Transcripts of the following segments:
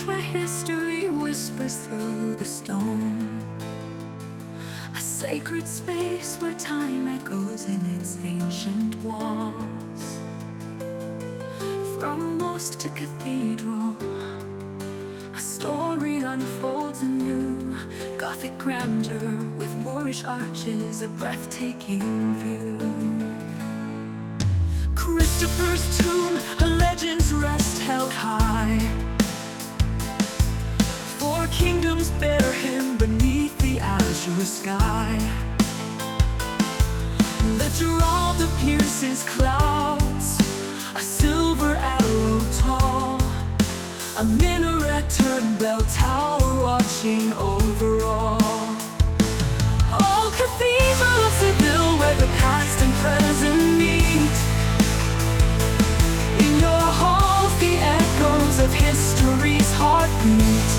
where history whispers through the stone. A sacred space where time echoes in its ancient walls. From mosque to cathedral, a story unfolds anew. Gothic grandeur with Moorish arches, a breathtaking view. Christopher's tomb, a legend's rest held high. Four kingdoms bear him beneath the azure sky. The Giralda pierces clouds, a silver arrow tall, a minaret turned bell tower watching over all. All cathedral of Seville where the past and present meet. In your halls the echoes of history's heartbeat.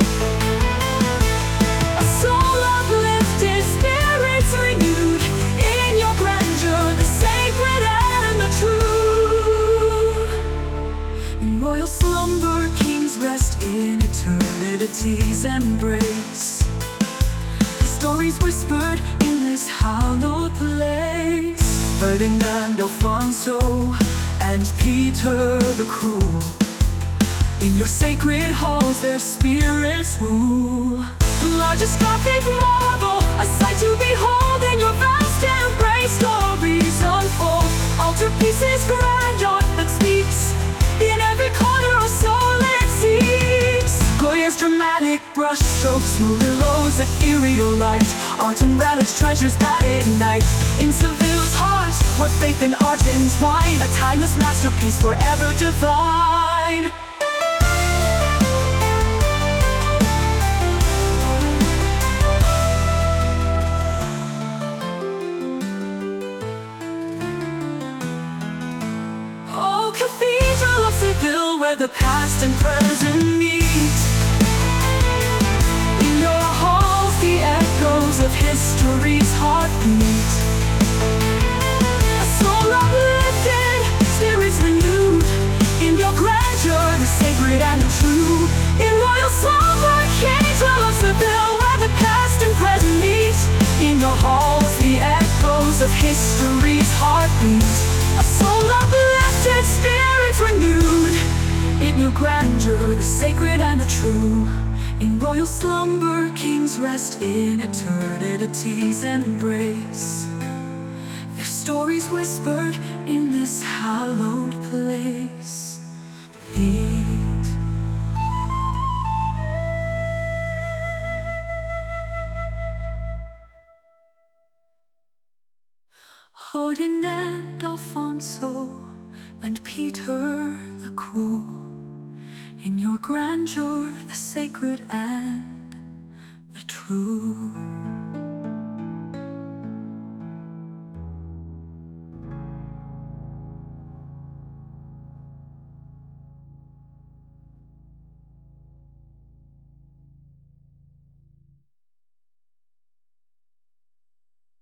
A soul uplifted, spirits renewed. In your grandeur, the sacred and the true. In royal slumber, kings rest in eternity's embrace. Stories whispered in this hallowed place. Ferdinand, Alfonso, and Peter the Cruel. In your sacred halls their spirits rule. The largest Gothic marble, a sight to behold. In your vast embrace stories unfold. Altarpieces grandeur that speaks. In every corner a soul it seeks. Goya's dramatic brush strokes, Murillo's ethereal light. Art and relics, treasures that ignite. In Seville's heart, where faith and art entwine. A timeless masterpiece forever divine. Oh, Cathedral of Seville, where the past and present meet. In your halls, the echoes of history's heartbeat. A soul uplifted, spirits renewed. In your grandeur, the sacred and the true. In royal slumber, Cathedral of Seville, where the past and present meet. In your halls, the echoes of history's heartbeat. A soul uplifted, spirits renewed. In your grandeur, the sacred and the true. In royal slumber, kings rest in eternity's embrace. Their stories whispered in this hallowed place. Beat. Ferdinand, Alfonso, and Peter the Cruel. In your grandeur, the sacred and the true.